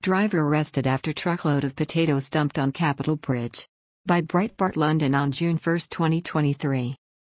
Driver arrested after truckload of potatoes dumped on Capitol Bridge. By Breitbart London on June 1, 2023.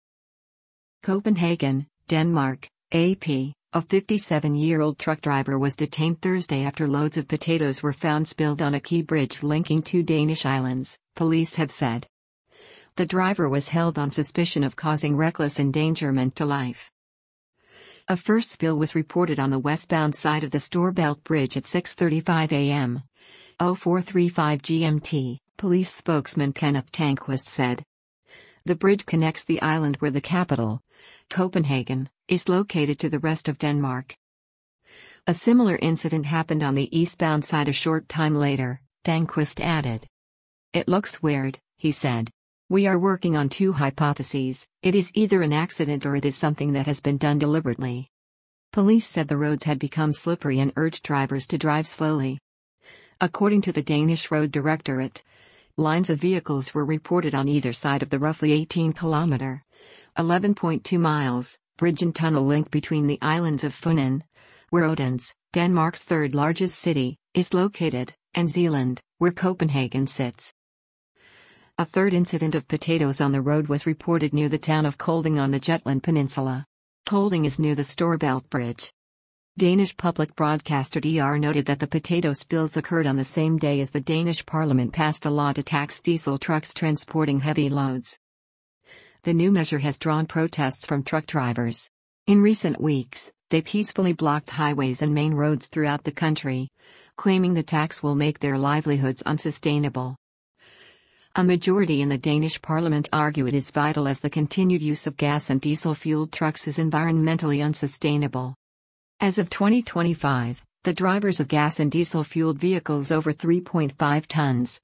Copenhagen, Denmark, AP. A 57-year-old truck driver was detained Thursday after loads of potatoes were found spilled on a key bridge linking two Danish islands, police have said. The driver was held on suspicion of causing reckless endangerment to life. A first spill was reported on the westbound side of the Storebælt Bridge at 6:35 a.m. 0435 GMT, police spokesman Kenneth Tankquist said. The bridge connects the island where the capital, Copenhagen, is located to the rest of Denmark. A similar incident happened on the eastbound side a short time later, Tankquist added. It looks weird, he said. We are working on two hypotheses: it is either an accident or it is something that has been done deliberately. Police said the roads had become slippery and urged drivers to drive slowly. According to the Danish Road Directorate, lines of vehicles were reported on either side of the roughly 18-kilometer, 11.2 miles, bridge and tunnel link between the islands of Funen, where Odense, Denmark's third largest city, is located, and Zealand, where Copenhagen sits. A third incident of potatoes on the road was reported near the town of Kolding on the Jutland Peninsula. Kolding is near the Storebælt Bridge. Danish public broadcaster DR noted that the potato spills occurred on the same day as the Danish parliament passed a law to tax diesel trucks transporting heavy loads. The new measure has drawn protests from truck drivers. In recent weeks, they peacefully blocked highways and main roads throughout the country, claiming the tax will make their livelihoods unsustainable. A majority in the Danish parliament argue it is vital as the continued use of gas and diesel-fueled trucks is environmentally unsustainable. As of 2025, the drivers of gas and diesel-fueled vehicles over 3.5 tons,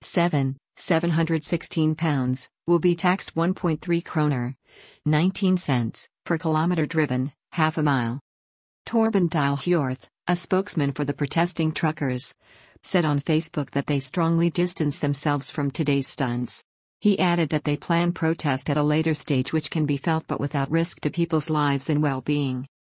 716 pounds, will be taxed 1.3 kroner, 19 cents, per kilometer driven, half a mile. Torben Dyle-Hjorth, a spokesman for the protesting truckers, said on Facebook that they strongly distance themselves from today's stunts. He added that they plan protest at a later stage which can be felt but without risk to people's lives and well-being.